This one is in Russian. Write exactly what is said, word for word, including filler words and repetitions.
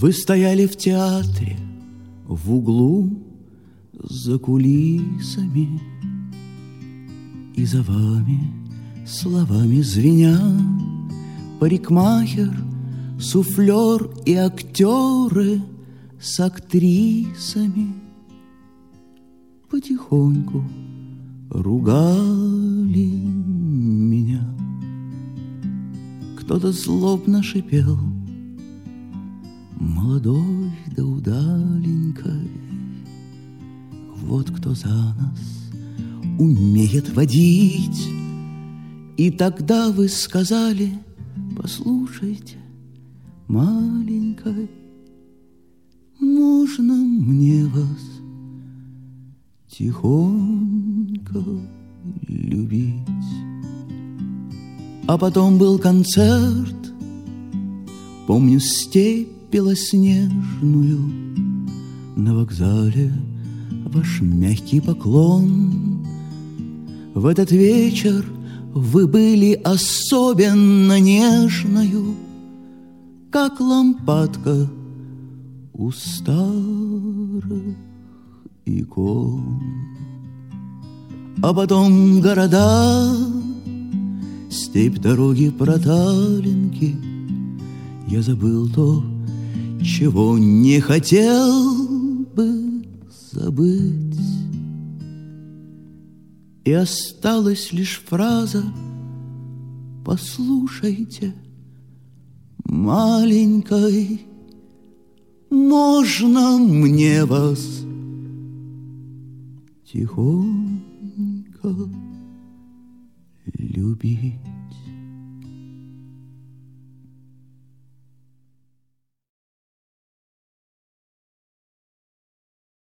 Вы стояли в театре, в углу, за кулисами, и за вами словами звеня парикмахер, суфлер и актеры с актрисами потихоньку ругали меня. Кто-то злобно шипел: молодой да удаленькой, вот кто за нас умеет водить. И тогда вы сказали: послушайте, маленькой, можно мне вас тихонько любить? А потом был концерт, помню степь белоснежную, на вокзале ваш мягкий поклон. В этот вечер вы были особенно нежною, как лампадка у старых икон. А потом города, степь, дороги, проталинки. Я забыл то, чего не хотел бы забыть. И осталась лишь фраза: послушайте, маленькой, можно мне вас тихонько любить?